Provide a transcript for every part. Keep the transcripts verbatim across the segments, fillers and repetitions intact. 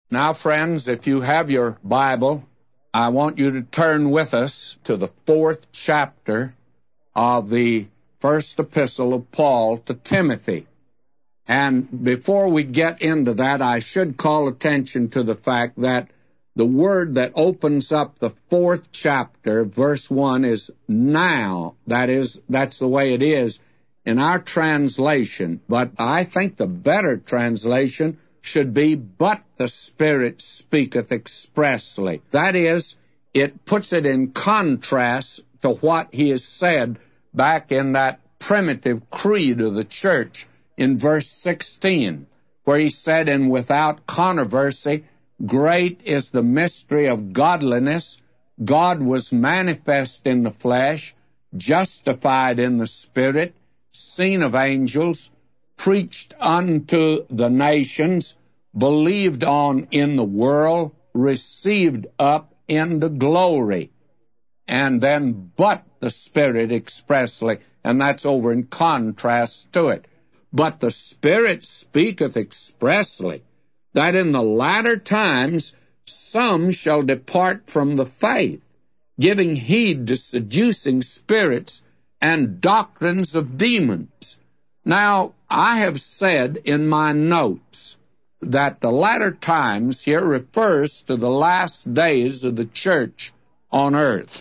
Now, friends, if you have your Bible, I want you to turn with us to the fourth chapter of the first epistle of Paul to Timothy. And before we get into that, I should call attention to the fact that the word that opens up the fourth chapter, verse one, is now. That is, that's the way it is in our translation. But I think the better translation should be, but the Spirit speaketh expressly. That is, it puts it in contrast to what he has said back in that primitive creed of the church in verse sixteen, where he said, and without controversy, great is the mystery of godliness. God was manifest in the flesh, justified in the Spirit, seen of angels, preached unto the nations, believed on in the world, received up into glory. And then, but the Spirit expressly, and that's over in contrast to it. But the Spirit speaketh expressly, that in the latter times some shall depart from the faith, giving heed to seducing spirits and doctrines of demons. Now, I have said in my notes that the latter times here refers to the last days of the church on earth.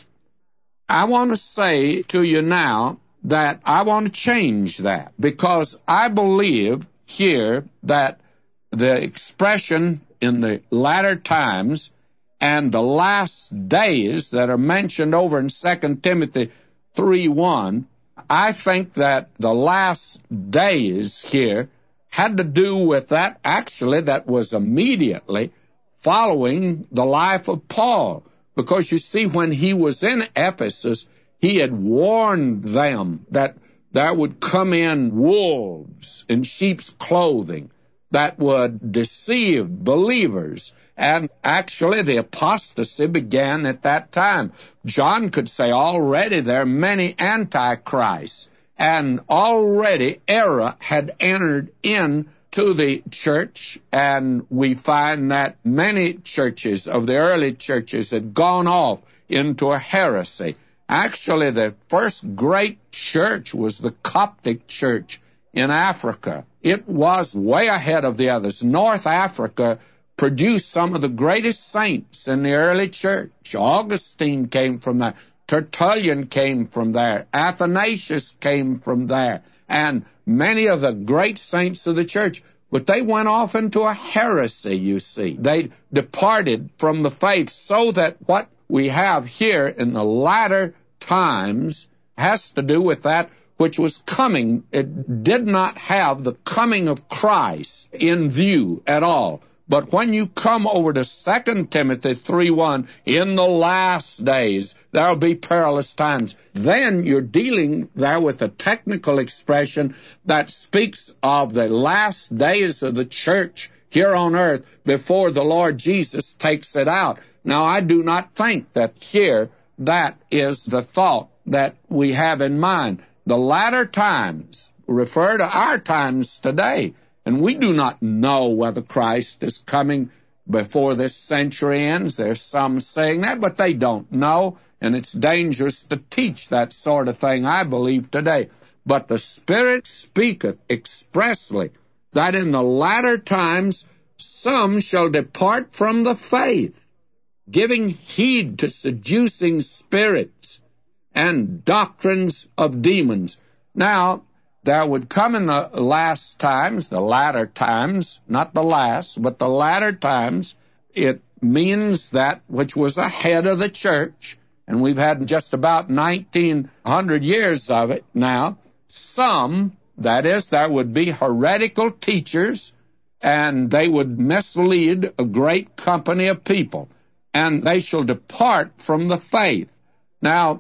I want to say to you now that I want to change that, because I believe here that the expression in the latter times and the last days that are mentioned over in Second Timothy three one, I think that the last days here had to do with that, actually, that was immediately following the life of Paul. Because you see, when he was in Ephesus, he had warned them that there would come in wolves in sheep's clothing that would deceive believers. And actually, the apostasy began at that time. John could say already there are many antichrists, and already error had entered into the church, and we find that many churches of the early churches had gone off into a heresy. Actually, the first great church was the Coptic church in Africa. It was way ahead of the others. North Africa produced some of the greatest saints in the early church. Augustine came from there. Tertullian came from there. Athanasius came from there. And many of the great saints of the church. But they went off into a heresy, you see. They departed from the faith, so that what we have here in the latter times has to do with that which was coming. It did not have the coming of Christ in view at all. But when you come over to Second Timothy three one, in the last days there will be perilous times, then you're dealing there with a technical expression that speaks of the last days of the church here on earth before the Lord Jesus takes it out. Now, I do not think that here that is the thought that we have in mind. The latter times refer to our times today. And we do not know whether Christ is coming before this century ends. There's some saying that, but they don't know, and it's dangerous to teach that sort of thing, I believe, today. But the Spirit speaketh expressly that in the latter times some shall depart from the faith, giving heed to seducing spirits and doctrines of demons. Now, there would come in the last times, the latter times, not the last, but the latter times, it means that which was ahead of the church, and we've had just about nineteen hundred years of it now. Some, that is, there would be heretical teachers, and they would mislead a great company of people, and they shall depart from the faith. Now,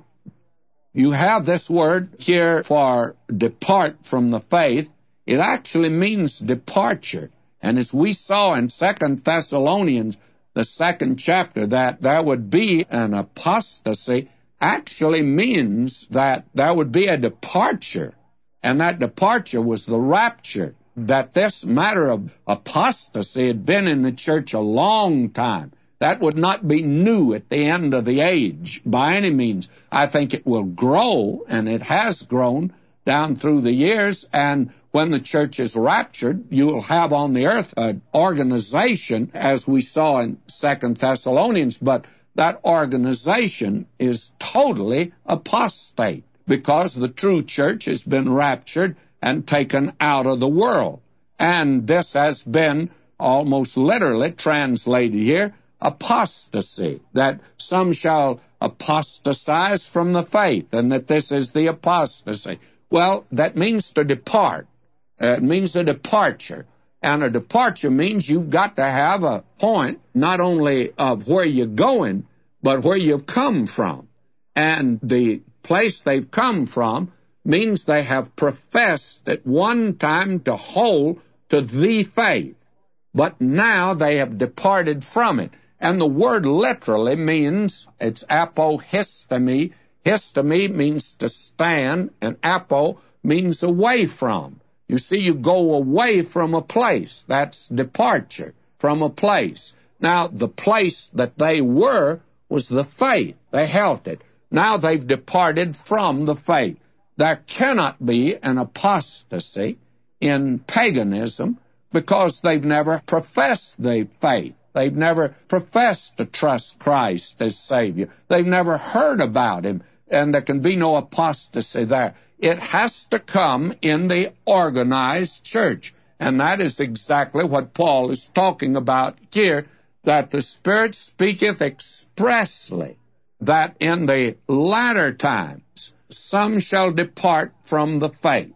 you have this word here for depart from the faith. It actually means departure. And as we saw in Second Thessalonians, the second chapter, that there would be an apostasy actually means that there would be a departure. And that departure was the rapture. that this matter of apostasy had been in the church a long time. That would not be new at the end of the age by any means. I think it will grow, and it has grown down through the years, and when the church is raptured, you will have on the earth an organization, as we saw in Second Thessalonians, but that organization is totally apostate because the true church has been raptured and taken out of the world. And this has been almost literally translated here, apostasy, that some shall apostatize from the faith, and that this is the apostasy. Well, that means to depart. Uh, it means a departure. And a departure means you've got to have a point, not only of where you're going, but where you've come from. And the place they've come from means they have professed at one time to hold to the faith, but now they have departed from it. And the word literally means, it's apohistemi. Histemi means to stand, and apo means away from. You see, you go away from a place. That's departure from a place. Now, the place that they were was the faith. They held it. Now they've departed from the faith. There cannot be an apostasy in paganism because they've never professed the faith. They've never professed to trust Christ as Savior. They've never heard about Him, and there can be no apostasy there. It has to come in the organized church, and that is exactly what Paul is talking about here, that the Spirit speaketh expressly that in the latter times some shall depart from the faith.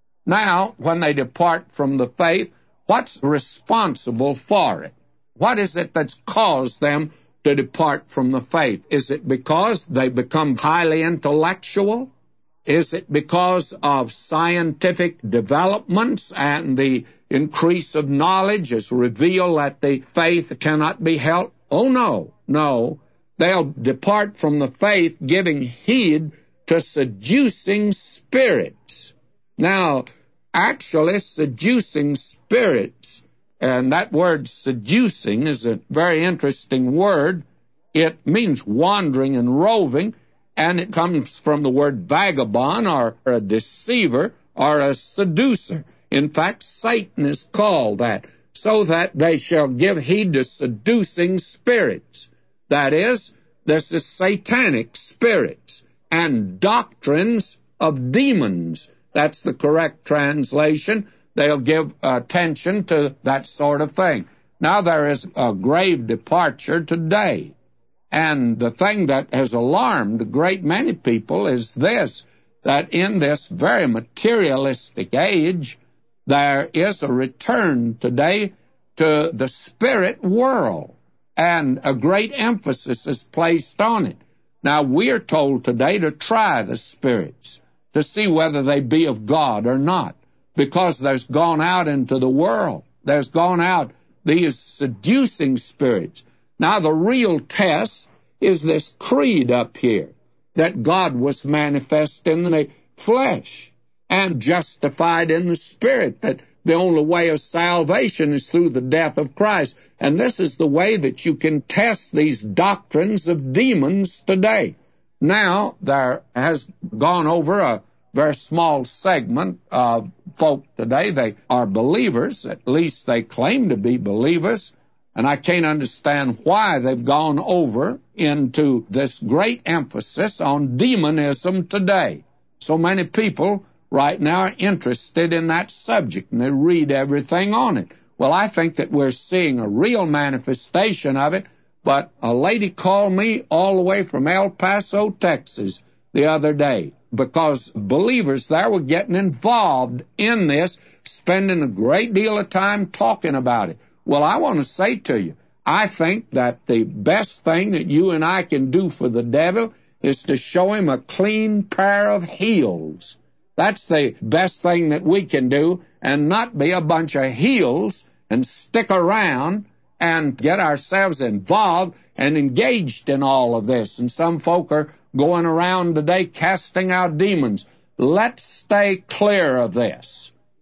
Now, when they depart from the faith, what's responsible for it? What is it that's caused them to depart from the faith? Is it because they become highly intellectual? Is it because of scientific developments and the increase of knowledge has revealed that the faith cannot be held? Oh, no, no. They'll depart from the faith giving heed to seducing spirits. Now, actually, seducing spirits, and that word seducing is a very interesting word. It means wandering and roving, and it comes from the word vagabond, or a deceiver, or a seducer. In fact, Satan is called that, so that they shall give heed to seducing spirits. That is, this is satanic spirits and doctrines of demons. That's the correct translation. They'll give attention to that sort of thing. Now, there is a grave departure today. And the thing that has alarmed a great many people is this, that in this very materialistic age, there is a return today to the spirit world, and a great emphasis is placed on it. Now, we're told today to try the spirits, to see whether they be of God or not, because there's gone out into the world, there's gone out these seducing spirits. Now, the real test is this creed up here, that God was manifest in the flesh and justified in the spirit, that the only way of salvation is through the death of Christ. And this is the way that you can test these doctrines of demons today. Now, there has gone over a very small segment of folk today. They are believers, at least they claim to be believers, and I can't understand why they've gone over into this great emphasis on demonism today. So many people right now are interested in that subject, and they read everything on it. Well, I think that we're seeing a real manifestation of it, but a lady called me all the way from El Paso, Texas, the other day, because believers there were getting involved in this, spending a great deal of time talking about it. Well, I want to say to you, I think that the best thing that you and I can do for the devil is to show him a clean pair of heels. That's the best thing that we can do, and not be a bunch of heels and stick around and get ourselves involved and engaged in all of this. And some folk are going around today casting out demons. Let's stay clear of this.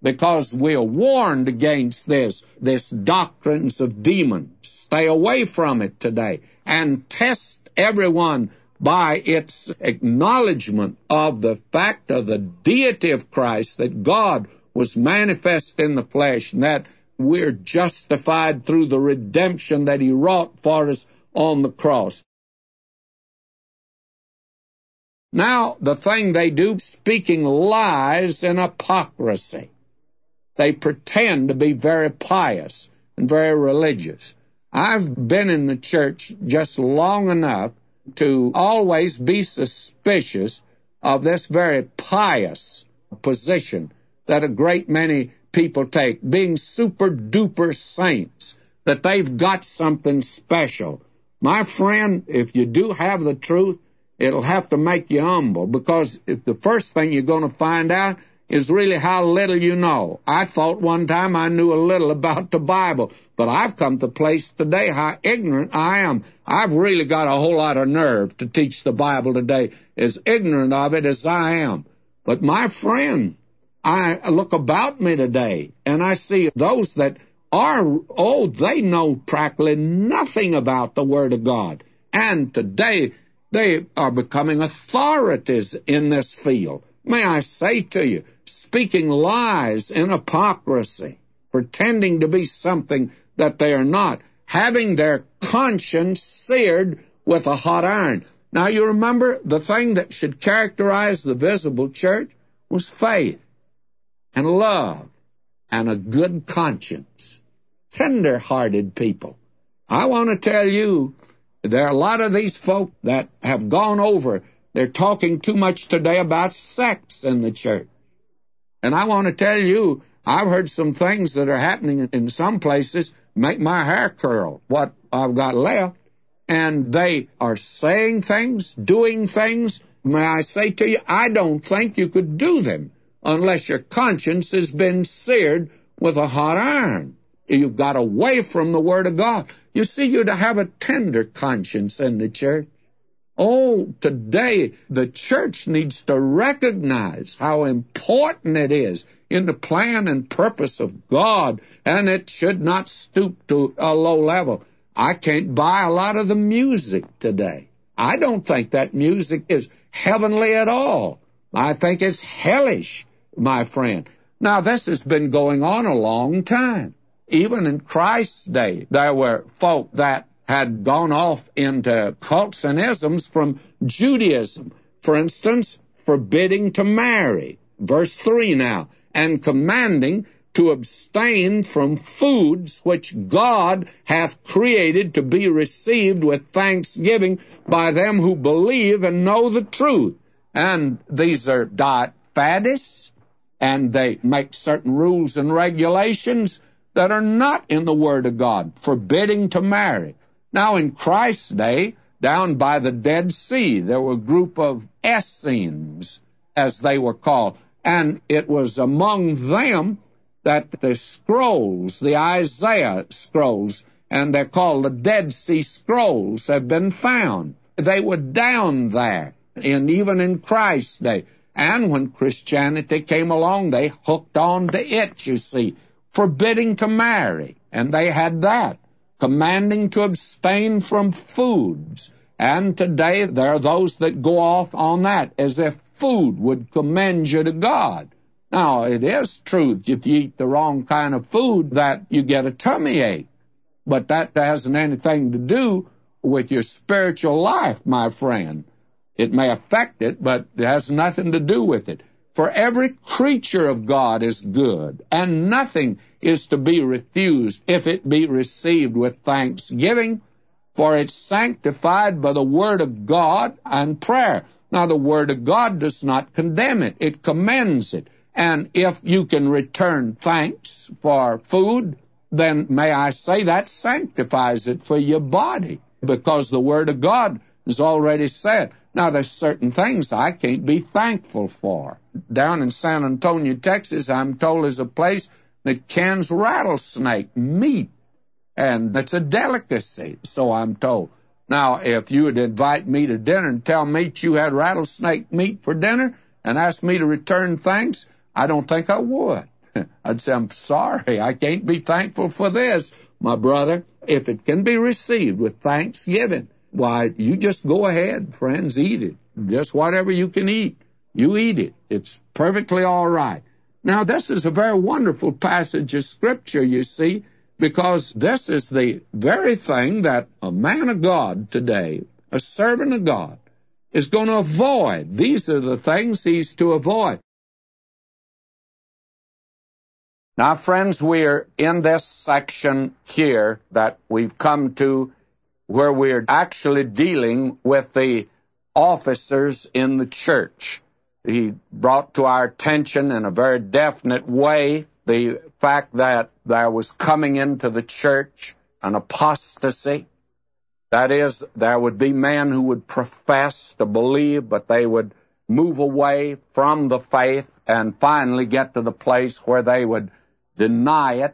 because we are warned against this, this doctrines of demons. Stay away from it today and test everyone by its acknowledgement of the fact of the deity of Christ, that God was manifest in the flesh, and that we're justified through the redemption that He wrought for us on the cross. Now, the thing they do, speaking lies and hypocrisy. They pretend to be very pious and very religious. I've been in the church just long enough to always be suspicious of this very pious position that a great many people take, being super-duper saints, that they've got something special. My friend, if you do have the truth, it'll have to make you humble, because if the first thing you're going to find out is really how little you know. I thought one time I knew a little about the Bible, but I've come to the place today how ignorant I am. I've really got a whole lot of nerve to teach the Bible today, as ignorant of it as I am. But my friend, I look about me today, and I see those that are, oh, they know practically nothing about the Word of God. And today, they are becoming authorities in this field. May I say to you, speaking lies and hypocrisy, pretending to be something that they are not, having their conscience seared with a hot iron. Now, you remember, the thing that should characterize the visible church was faith and love and a good conscience. Tender-hearted people. I want to tell you, there are a lot of these folk that have gone over. They're talking too much today about sex in the church. And I want to tell you, I've heard some things that are happening in some places make my hair curl, what I've got left. And they are saying things, doing things. May I say to you, I don't think you could do them unless your conscience has been seared with a hot iron. You've got away from the Word of God. You see, you're to have a tender conscience in the church. Oh, today, the church needs to recognize how important it is in the plan and purpose of God, and it should not stoop to a low level. I can't buy a lot of the music today. I don't think that music is heavenly at all. I think it's hellish, my friend. Now, this has been going on a long time. Even in Christ's day, there were folk that had gone off into cults and isms from Judaism. For instance, forbidding to marry. Verse three now, and commanding to abstain from foods which God hath created to be received with thanksgiving by them who believe and know the truth. And these are diet faddists, and they make certain rules and regulations that are not in the Word of God, forbidding to marry. Now, in Christ's day, down by the Dead Sea, there were a group of Essenes, as they were called, and it was among them that the scrolls, the Isaiah scrolls, and they're called the Dead Sea Scrolls, have been found. They were down there, and even in Christ's day. And when Christianity came along, they hooked on to it, you see, forbidding to marry, and they had that, commanding to abstain from foods. And today there are those that go off on that as if food would commend you to God. Now, it is true if you eat the wrong kind of food that you get a tummy ache, but that hasn't anything to do with your spiritual life, my friend. It may affect it, but it has nothing to do with it. For every creature of God is good, and nothing is to be refused if it be received with thanksgiving, for it's sanctified by the Word of God and prayer. Now, the Word of God does not condemn it. It commends it. And if you can return thanks for food, then may I say that sanctifies it for your body, because the Word of God has already said. Now, there's certain things I can't be thankful for. Down in San Antonio, Texas, I'm told is a place that cans rattlesnake meat, and that's a delicacy, so I'm told. Now, if you would invite me to dinner and tell me you had rattlesnake meat for dinner and ask me to return thanks, I don't think I would. I'd say, I'm sorry, I can't be thankful for this, my brother. If it can be received with thanksgiving, why, you just go ahead, friends, eat it. Just whatever you can eat, you eat it. It's perfectly all right. Now, this is a very wonderful passage of Scripture, you see, because this is the very thing that a man of God today, a servant of God, is going to avoid. These are the things he's to avoid. Now, friends, we're in this section here that we've come to where we're actually dealing with the officers in the church. He brought to our attention in a very definite way the fact that there was coming into the church an apostasy. That is, there would be men who would profess to believe, but they would move away from the faith and finally get to the place where they would deny it,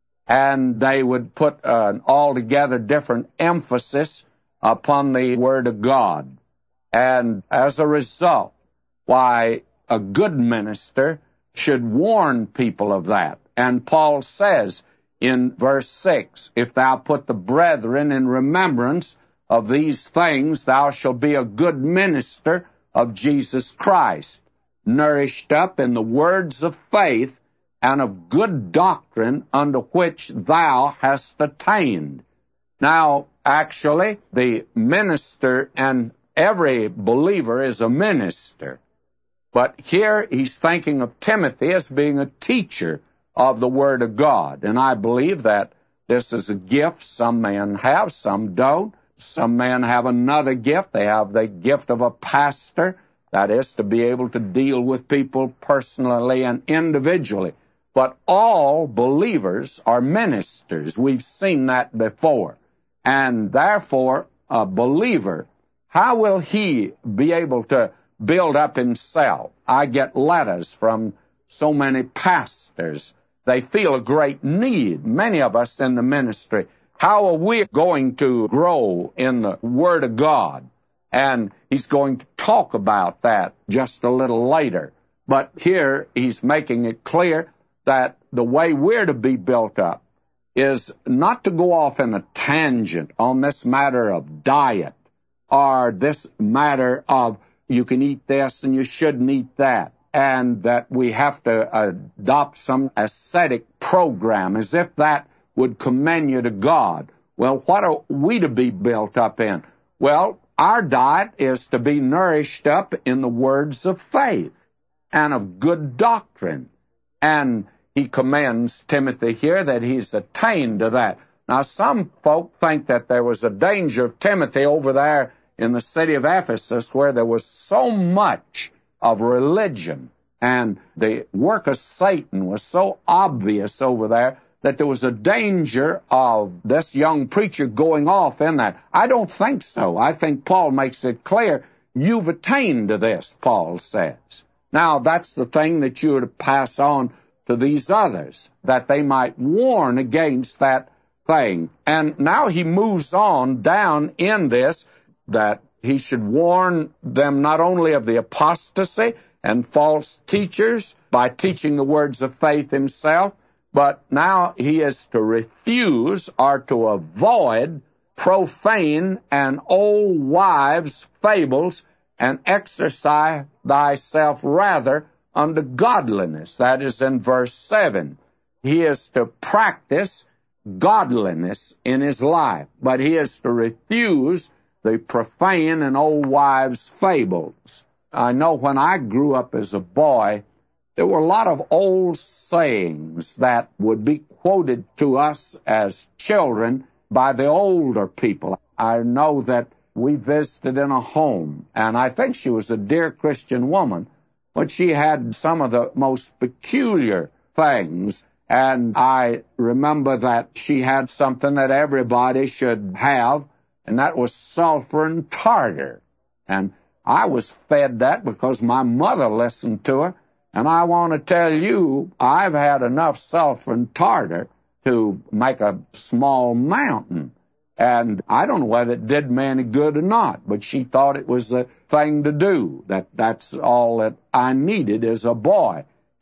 and they would put an altogether different emphasis upon the Word of God. And as a result, why, a good minister should warn people of that. And Paul says in verse six, if thou put the brethren in remembrance of these things, thou shalt be a good minister of Jesus Christ, nourished up in the words of faith and of good doctrine unto which thou hast attained. Now, actually, the minister, and every believer is a minister, but here he's thinking of Timothy as being a teacher of the Word of God. And I believe that this is a gift some men have, some don't. Some men have another gift. They have the gift of a pastor, that is, to be able to deal with people personally and individually. But all believers are ministers. We've seen that before. And therefore, a believer, how will he be able to build up himself? I get letters from so many pastors. They feel a great need, many of us in the ministry. How are we going to grow in the Word of God? And he's going to talk about that just a little later. But here he's making it clear that the way we're to be built up is not to go off in a tangent on this matter of diet or this matter of you can eat this and you shouldn't eat that, and that we have to adopt some ascetic program as if that would commend you to God. Well, what are we to be built up in? Well, our diet is to be nourished up in the words of faith and of good doctrine. And he commends Timothy here that he's attained to that. Now, some folk think that there was a danger of Timothy over there in the city of Ephesus where there was so much of religion and the work of Satan was so obvious over there that there was a danger of this young preacher going off in that. I don't think so. I think Paul makes it clear, you've attained to this, Paul says. Now, that's the thing that you're to pass on to these others, that they might warn against that thing. And now he moves on down in this, that he should warn them not only of the apostasy and false teachers by teaching the words of faith himself, but now he is to refuse or to avoid profane and old wives' fables, and exercise thyself rather unto godliness. That is in verse seven. He is to practice godliness in his life, but he is to refuse the profane and old wives' fables. I know when I grew up as a boy, there were a lot of old sayings that would be quoted to us as children by the older people. I know that we visited in a home, and I think she was a dear Christian woman, but she had some of the most peculiar things. And I remember that she had something that everybody should have, and that was sulfur and tartar. And I was fed that because my mother listened to her. And I want to tell you, I've had enough sulfur and tartar to make a small mountain. And I don't know whether it did me any good or not, but she thought it was the thing to do, that that's all that I needed as a boy.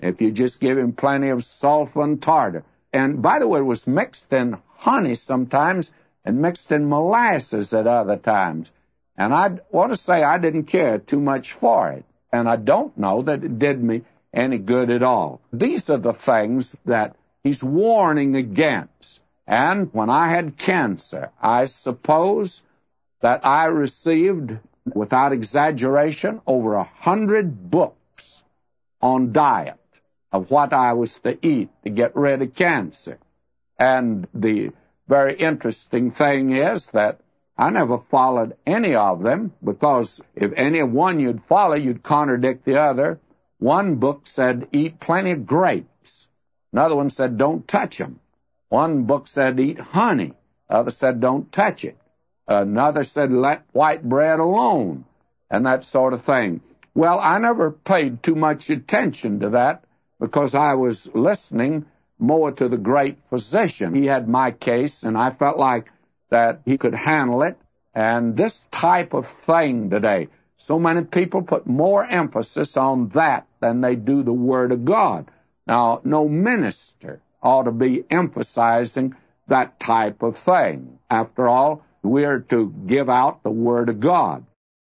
if you just give him plenty of sulfur and tartar. And by the way, it was mixed in honey sometimes and mixed in molasses at other times. And I want to say I didn't care too much for it. And I don't know that it did me any good at all. These are the things that he's warning against. And when I had cancer, I suppose that I received, without exaggeration, over a hundred books on diet of what I was to eat to get rid of cancer. And the very interesting thing is that I never followed any of them, because if any one you'd follow, you'd contradict the other. One book said, eat plenty of grapes. Another one said, don't touch them. One book said, eat honey. Other said, don't touch it. Another said, let white bread alone, and that sort of thing. Well, I never paid too much attention to that, because I was listening more to the great physician. He had my case, and I felt like that he could handle it. And this type of thing today, so many people put more emphasis on that than they do the Word of God. Now, no minister ought to be emphasizing that type of thing. After all, we're to give out the Word of God.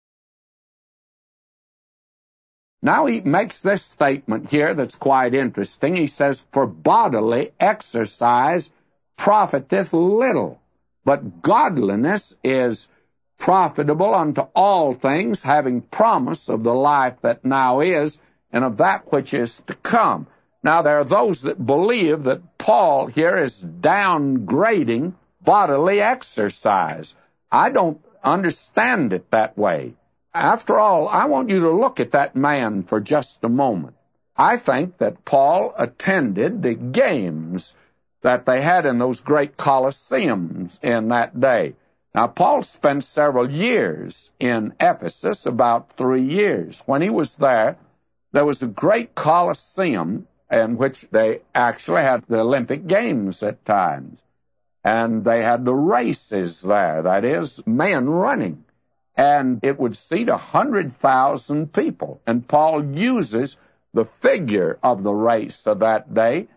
Now he makes this statement here that's quite interesting. He says, for bodily exercise profiteth little, but godliness is profitable unto all things, having promise of the life that now is, and of that which is to come. Now, there are those that believe that Paul here is downgrading bodily exercise. I don't understand it that way. After all, I want you to look at that man for just a moment. I think that Paul attended the games that they had in those great Colosseums in that day. Now, Paul spent several years in Ephesus, about three years. When he was there, there was a great Colosseum in which they actually had the Olympic Games at times. And they had the races there, that is, men running. And it would seat a hundred thousand people. And Paul uses the figure of the race of that day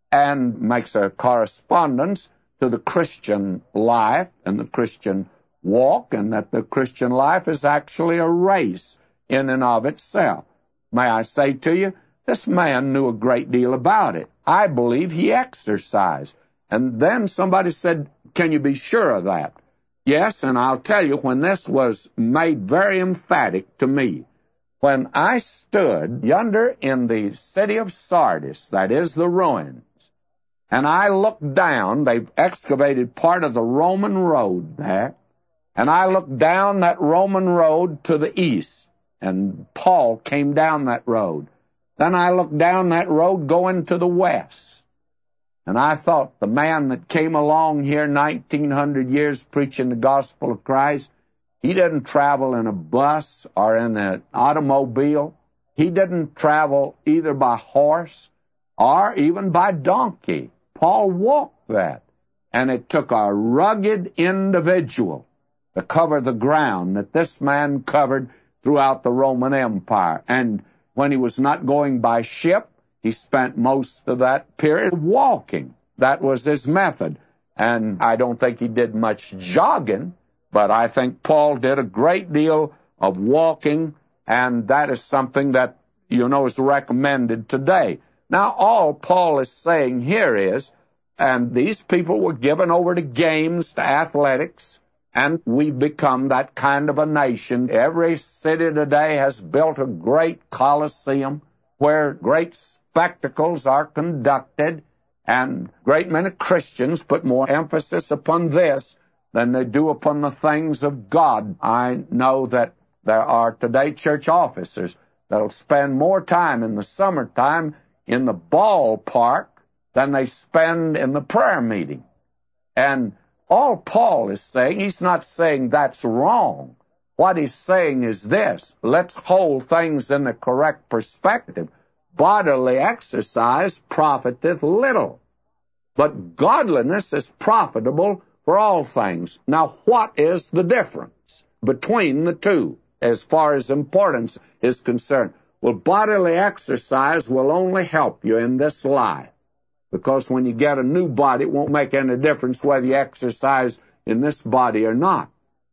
and makes a correspondence to the Christian life and the Christian walk, and that the Christian life is actually a race in and of itself. May I say to you, this man knew a great deal about it. I believe he exercised. And then somebody said, can you be sure of that? Yes, and I'll tell you when this was made very emphatic to me. When I stood yonder in the city of Sardis, that is the ruins, and I looked down, they've excavated part of the Roman road there, and I looked down that Roman road to the east, and Paul came down that road. Then I looked down that road going to the west, and I thought the man that came along here nineteen hundred years preaching the gospel of Christ, he didn't travel in a bus or in an automobile. He didn't travel either by horse or even by donkey. Paul walked that, and it took a rugged individual to cover the ground that this man covered throughout the Roman Empire. And when he was not going by ship, he spent most of that period walking. That was his method. And I don't think he did much jogging, but I think Paul did a great deal of walking, and that is something that, you know, is recommended today. Now, all Paul is saying here is, and these people were given over to games, to athletics, and we've become that kind of a nation. Every city today has built a great Colosseum where great spectacles are conducted, and a great many Christians put more emphasis upon this than they do upon the things of God. I know that there are today church officers that'll spend more time in the summertime in the ballpark than they spend in the prayer meeting. And all Paul is saying, he's not saying that's wrong. What he's saying is this: let's hold things in the correct perspective. Bodily exercise profiteth little, but godliness is profitable for all things. Now, what is the difference between the two as far as importance is concerned? Well, bodily exercise will only help you in this life, because when you get a new body, it won't make any difference whether you exercise in this body or not.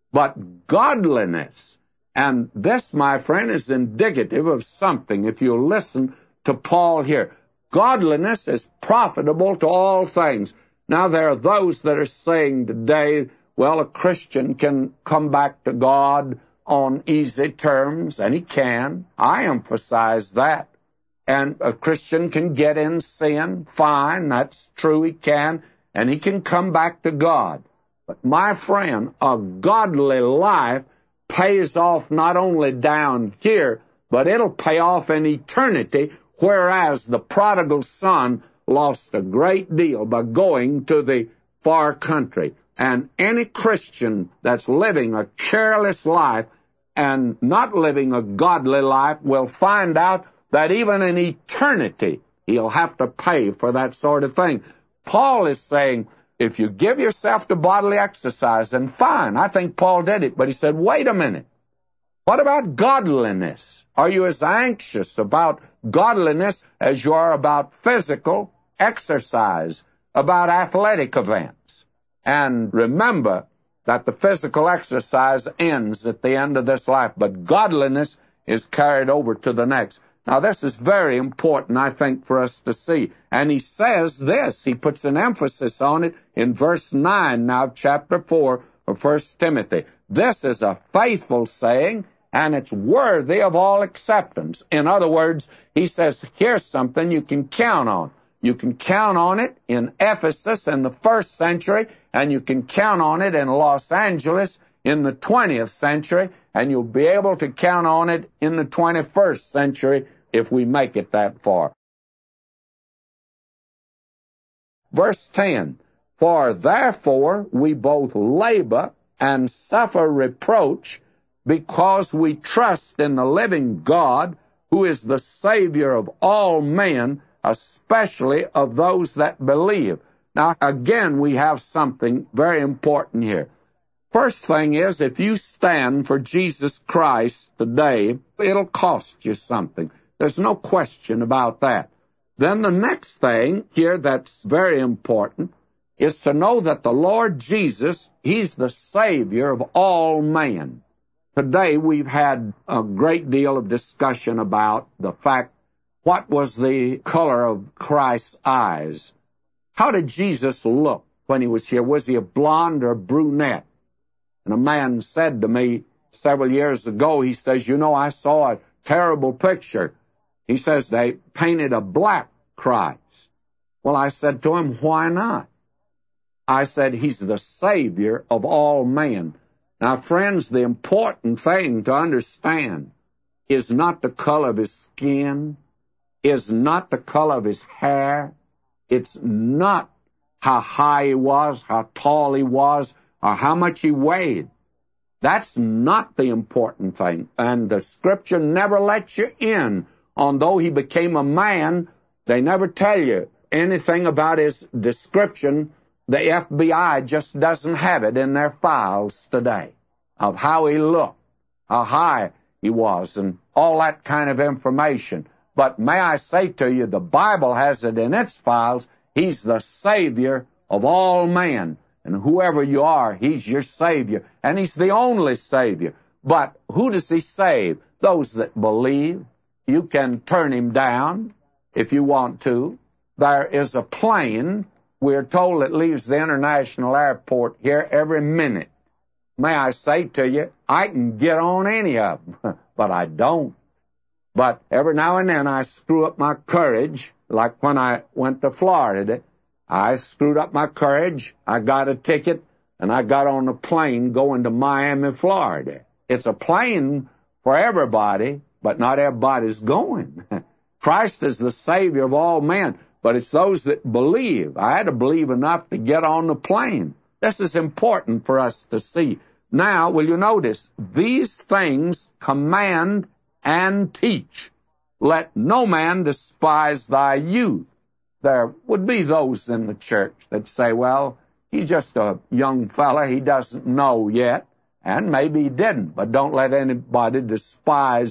But godliness, and this, my friend, is indicative of something. If you listen to Paul here, godliness is profitable to all things. Now, there are those that are saying today, well, a Christian can come back to God on easy terms, and he can. I emphasize that. And a Christian can get in sin, fine, that's true, he can, and he can come back to God. But my friend, a godly life pays off not only down here, but it'll pay off in eternity, whereas the prodigal son lost a great deal by going to the far country. And any Christian that's living a careless life and not living a godly life will find out that even in eternity, he'll have to pay for that sort of thing. Paul is saying, if you give yourself to bodily exercise, then fine. I think Paul did it. But he said, wait a minute. What about godliness? Are you as anxious about godliness as you are about physical exercise, about athletic events? And remember that the physical exercise ends at the end of this life, but godliness is carried over to the next. Now, this is very important, I think, for us to see. And he says this, he puts an emphasis on it in verse nine now, chapter four of First Timothy. This is a faithful saying, and it's worthy of all acceptance. In other words, he says, here's something you can count on. You can count on it in Ephesus in the first century, and you can count on it in Los Angeles in the twentieth century, and you'll be able to count on it in the twenty-first century if we make it that far. Verse ten, for therefore we both labor and suffer reproach because we trust in the living God, who is the Savior of all men, especially of those that believe. Now, again, we have something very important here. First thing is, if you stand for Jesus Christ today, it'll cost you something. There's no question about that. Then the next thing here that's very important is to know that the Lord Jesus, He's the Savior of all men. Today we've had a great deal of discussion about the fact, what was the color of Christ's eyes? How did Jesus look when he was here? Was he a blonde or a brunette? And a man said to me several years ago, he says, you know, I saw a terrible picture. He says they painted a black Christ. Well, I said to him, why not? I said, he's the Savior of all men. Now, friends, the important thing to understand is not the color of his skin, is not the color of his hair. It's not how high he was, how tall he was, or how much he weighed. That's not the important thing. And the Scripture never lets you in on though he became a man. They never tell you anything about his description. The F B I just doesn't have it in their files today of how he looked, how high he was, and all that kind of information. But may I say to you, the Bible has it in its files. He's the Savior of all men. And whoever you are, He's your Savior. And He's the only Savior. But who does He save? Those that believe. You can turn Him down if you want to. There is a plane, we're told, that leaves the international airport here every minute. May I say to you, I can get on any of them, but I don't. But every now and then I screw up my courage, like when I went to Florida. I screwed up my courage, I got a ticket, and I got on a plane going to Miami, Florida. It's a plane for everybody, but not everybody's going. Christ is the Savior of all men, but it's those that believe. I had to believe enough to get on the plane. This is important for us to see. Now, will you notice, these things command and teach. Let no man despise thy youth. There would be those in the church that say, well, he's just a young fella, he doesn't know yet, and maybe he didn't, but don't let anybody despise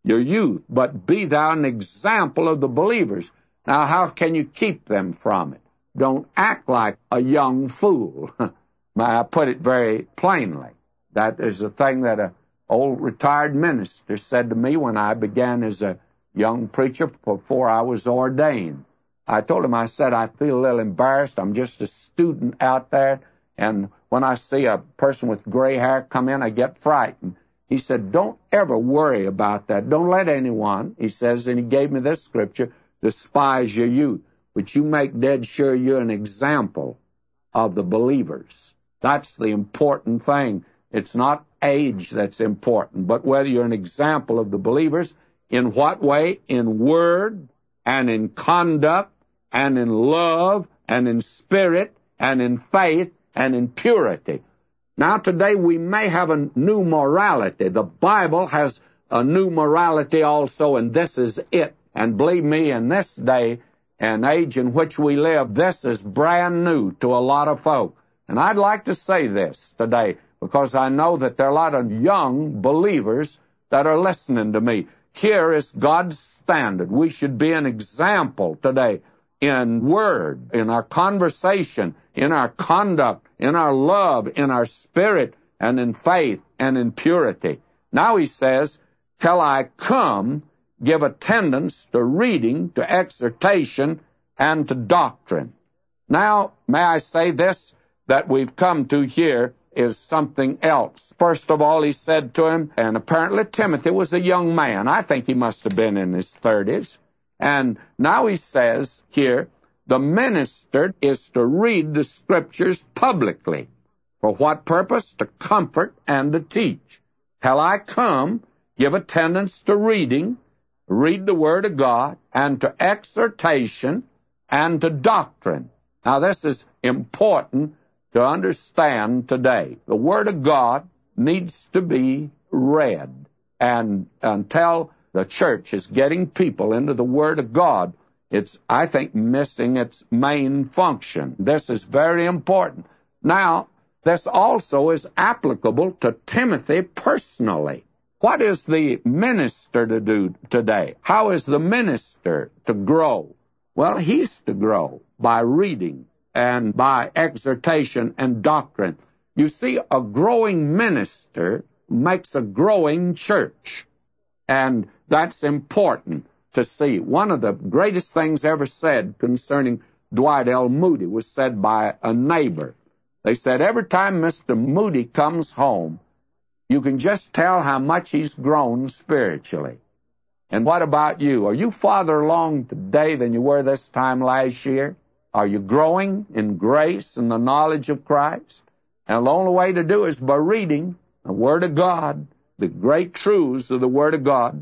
your youth, but be thou an example of the believers. Now, how can you keep them from it? Don't act like a young fool. May I put it very plainly? That is a thing that an old retired minister said to me when I began as a young preacher before I was ordained. I told him, I said, I feel a little embarrassed. I'm just a student out there, and when I see a person with gray hair come in, I get frightened. He said, don't ever worry about that. Don't let anyone, he says, and he gave me this scripture, despise your youth, but you make dead sure you're an example of the believers. That's the important thing. It's not age that's important, but whether you're an example of the believers. In what way? In word, and in conduct, and in love, and in spirit, and in faith, and in purity. Now today we may have a new morality. The Bible has a new morality also, and this is it. And believe me, in this day and age in which we live, this is brand new to a lot of folk. And I'd like to say this today, because I know that there are a lot of young believers that are listening to me. Here is God's standard. We should be an example today in word, in our conversation, in our conduct, in our love, in our spirit, and in faith, and in purity. Now he says, till I come, give attendance to reading, to exhortation, and to doctrine. Now, may I say this, that we've come to here is something else. First of all, he said to him, and apparently Timothy was a young man. I think he must have been in his thirties. And now he says here, the minister is to read the Scriptures publicly. For what purpose? To comfort and to teach. Till I come, give attendance to reading, read the Word of God, and to exhortation and to doctrine. Now this is important to understand today. The Word of God needs to be read. And until the church is getting people into the Word of God, it's, I think, missing its main function. This is very important. Now, this also is applicable to Timothy personally. What is the minister to do today? How is the minister to grow? Well, he's to grow by reading and by exhortation and doctrine. You see, a growing minister makes a growing church. And that's important to see. One of the greatest things ever said concerning Dwight L. Moody was said by a neighbor. They said, every time Mister Moody comes home, you can just tell how much he's grown spiritually. And what about you? Are you farther along today than you were this time last year? Are you growing in grace and the knowledge of Christ? And the only way to do is by reading the Word of God, the great truths of the Word of God.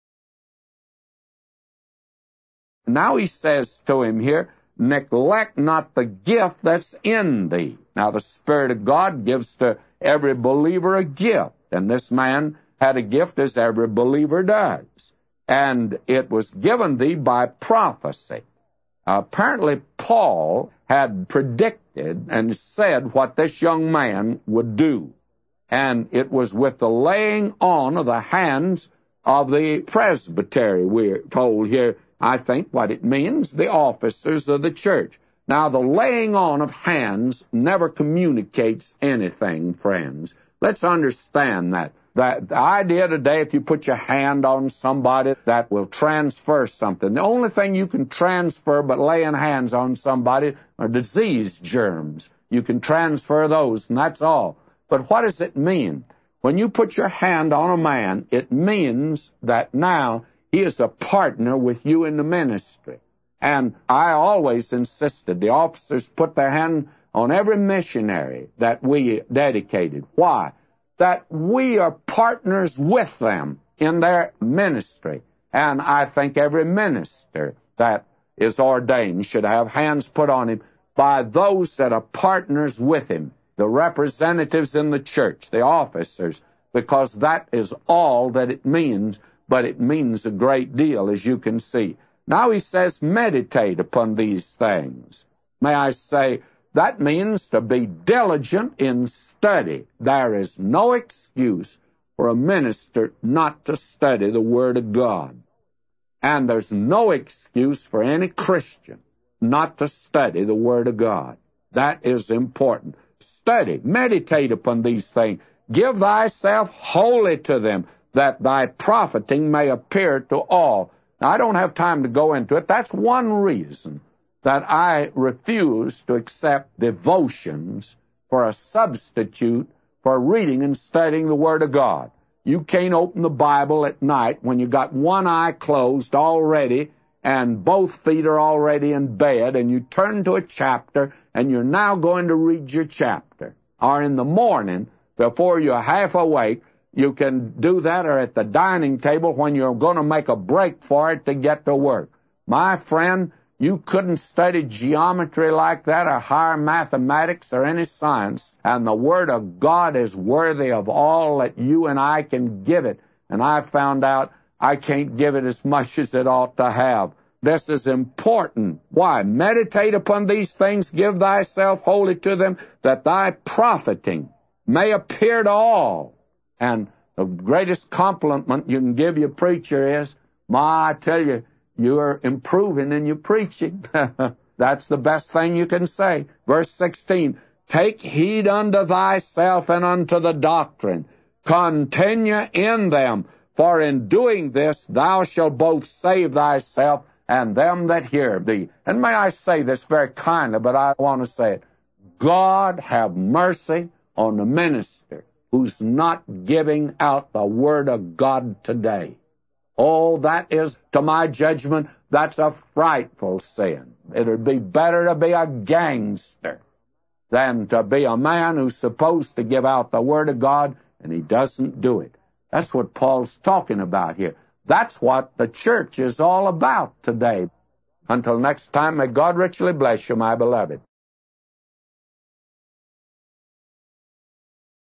Now he says to him here, neglect not the gift that's in thee. Now the Spirit of God gives to every believer a gift, and this man had a gift as every believer does. And it was given thee by prophecy. Uh, apparently Paul had predicted and said what this young man would do. And it was with the laying on of the hands of the presbytery, we're told here, I think what it means, the officers of the church. Now, the laying on of hands never communicates anything, friends. Let's understand that. That the idea today, if you put your hand on somebody, that will transfer something. The only thing you can transfer but laying hands on somebody are disease germs. You can transfer those, and that's all. But what does it mean? When you put your hand on a man, it means that now he is a partner with you in the ministry. And I always insisted the officers put their hand on every missionary that we dedicated. Why? That we are partners with them in their ministry. And I think every minister that is ordained should have hands put on him by those that are partners with him, the representatives in the church, the officers, because that is all that it means, but it means a great deal, as you can see. Now he says, meditate upon these things. May I say, that means to be diligent in study. There is no excuse for a minister not to study the Word of God. And there's no excuse for any Christian not to study the Word of God. That is important. Study, meditate upon these things. Give thyself wholly to them, that thy profiting may appear to all. Now, I don't have time to go into it. That's one reason that I refuse to accept devotions for a substitute for reading and studying the Word of God. You can't open the Bible at night when you got one eye closed already and both feet are already in bed, and you turn to a chapter and you're now going to read your chapter. Or in the morning, before you're half awake, you can do that, or at the dining table when you're going to make a break for it to get to work. My friend, you couldn't study geometry like that or higher mathematics or any science, and the Word of God is worthy of all that you and I can give it. And I found out I can't give it as much as it ought to have. This is important. Why? Meditate upon these things, give thyself wholly to them, that thy profiting may appear to all. And the greatest compliment you can give your preacher is, Ma, I tell you, you're improving in your preaching. That's the best thing you can say. Verse sixteen, take heed unto thyself and unto the doctrine. Continue in them, for in doing this thou shalt both save thyself and them that hear thee. And may I say this very kindly, but I want to say it. God have mercy on the minister who's not giving out the Word of God today. Oh, that is, to my judgment, that's a frightful sin. It would be better to be a gangster than to be a man who's supposed to give out the Word of God, and he doesn't do it. That's what Paul's talking about here. That's what the church is all about today. Until next time, may God richly bless you, my beloved.